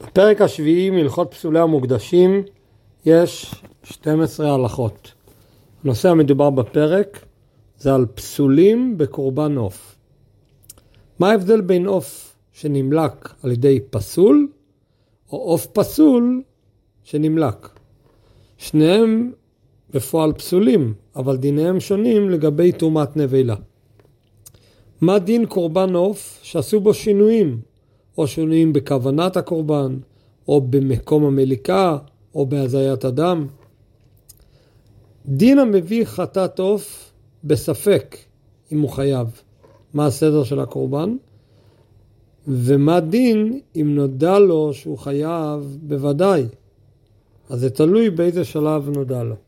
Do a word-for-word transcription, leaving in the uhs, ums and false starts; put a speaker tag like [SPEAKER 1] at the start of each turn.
[SPEAKER 1] בפרק השביעי מהלכות פסולי המוקדשים יש שתים עשרה הלכות. הנושא המדובר בפרק זה על פסולים בקורבן עוף. מה ההבדל בין עוף שנמלק על ידי פסול או עוף פסול שנמלק? שניהם בפועל פסולים, אבל דיניהם שונים לגבי תרומת נבלה. מה דין קורבן עוף שעשו בו שינויים, או שינויים בכוונת הקורבן, או במקום המליקה, או בהזיית אדם? דין המביא חטאת עוף בספק אם הוא חייב. מה הסדר של הקורבן? ומה דין אם נודע לו שהוא חייב בוודאי? אז זה תלוי באיזה שלב נודע לו.